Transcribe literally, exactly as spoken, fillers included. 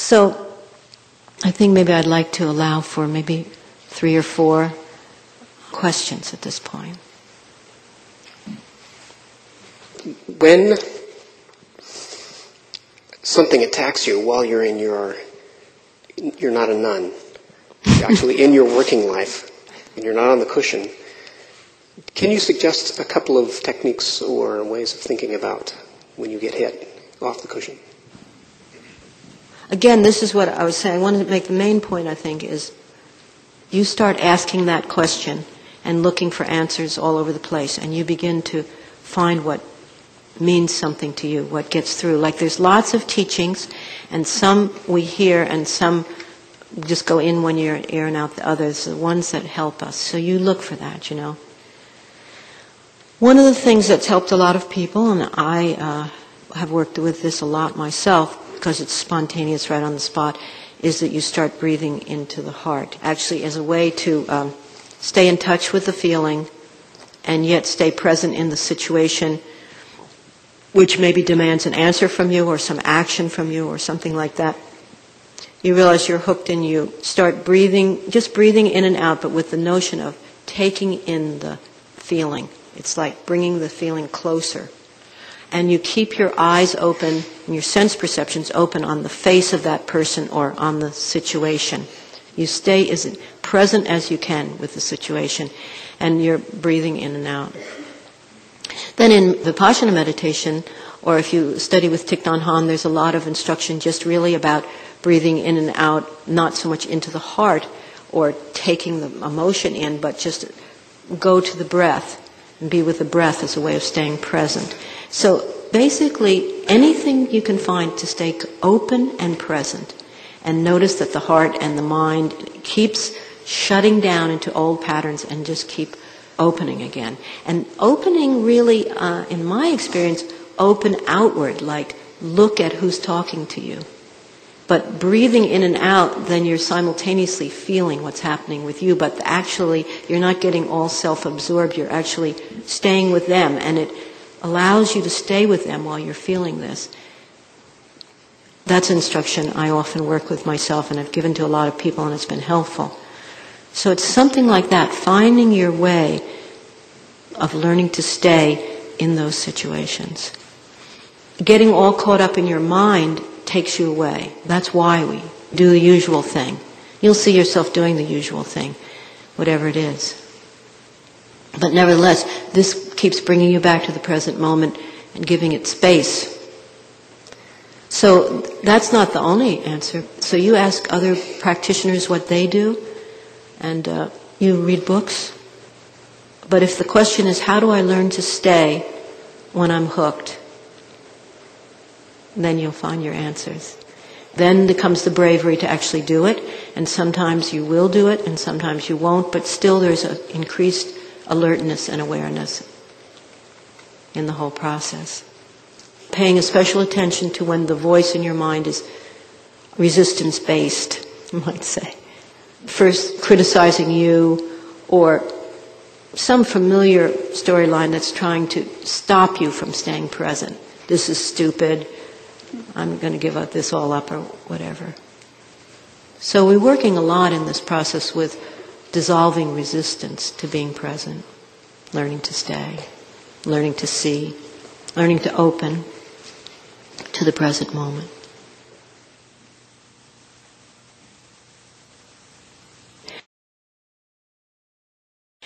So I think maybe I'd like to allow for maybe three or four questions at this point. When something attacks you while you're in your, you're not a nun, you're actually in your working life, and you're not on the cushion, can you suggest a couple of techniques or ways of thinking about when you get hit off the cushion? Again, this is what I was saying. I wanted to make the main point, I think, is you start asking that question and looking for answers all over the place, and you begin to find what means something to you, what gets through. Like there's lots of teachings, and some we hear, and some just go in one ear, ear and out the others, the ones that help us. So you look for that, you know. One of the things that's helped a lot of people, and I uh, have worked with this a lot myself, because it's spontaneous right on the spot, is that you start breathing into the heart, actually as a way to um, stay in touch with the feeling and yet stay present in the situation, which maybe demands an answer from you or some action from you or something like that. You realize you're hooked and you start breathing, just breathing in and out, but with the notion of taking in the feeling. It's like bringing the feeling closer. And you keep your eyes open and your sense perceptions open on the face of that person or on the situation. You stay as present as you can with the situation, and you're breathing in and out. Then in Vipassana meditation, or if you study with Thich Nhat Hanh, there's a lot of instruction just really about breathing in and out, not so much into the heart or taking the emotion in, but just go to the breath and be with the breath as a way of staying present. So basically, anything you can find to stay open and present, and notice that the heart and the mind keeps shutting down into old patterns and just keep opening again. And opening really, uh, in my experience, open outward, like look at who's talking to you. But breathing in and out, then you're simultaneously feeling what's happening with you, but actually you're not getting all self-absorbed, you're actually staying with them, and it allows you to stay with them while you're feeling this. That's instruction I often work with myself and I've given to a lot of people, and it's been helpful. So it's something like that, finding your way of learning to stay in those situations. Getting all caught up in your mind takes you away. That's why we do the usual thing. You'll see yourself doing the usual thing, whatever it is. But nevertheless, this keeps bringing you back to the present moment and giving it space. So that's not the only answer. So you ask other practitioners what they do, and uh, you read books. But if the question is, how do I learn to stay when I'm hooked? Then you'll find your answers. Then comes the bravery to actually do it, and sometimes you will do it, and sometimes you won't, but still there's an increased alertness and awareness in the whole process. Paying a special attention to when the voice in your mind is resistance-based, you might say. First criticizing you, or some familiar storyline that's trying to stop you from staying present. This is stupid. I'm going to give up this all up or whatever. So we're working a lot in this process with dissolving resistance to being present, learning to stay, learning to see, learning to open to the present moment.